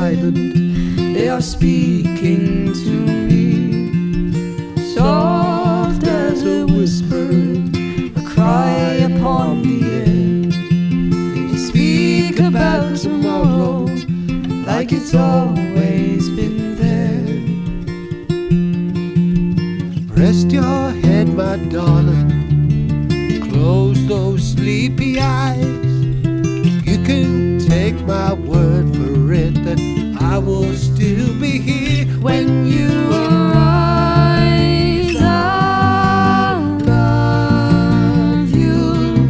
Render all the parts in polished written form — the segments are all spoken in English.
silent, they are speaking to me. Soft as a whisper, a cry upon the air. They speak about tomorrow like it's always been there. Rest your head, my darling, close those sleepy eyes. You can take my word for it that I will still be here When you arise, I'll love you.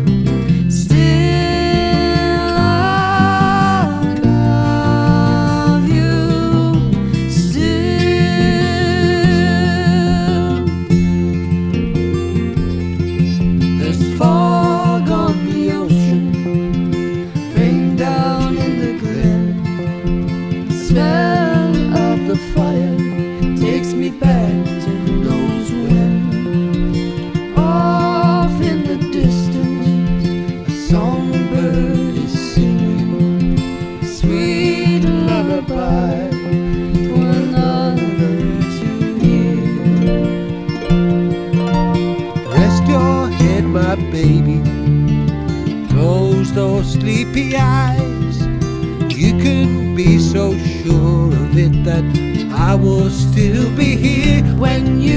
Still I'll love you. Still. There's fog on the ocean, rain down in the glen. The smell of the fire takes me back to who knows when. Off in the distance, a songbird is singing a sweet lullaby for another to hear. Rest your head, my baby, close those sleepy eyes. You can be so sure of it that I will still be here When you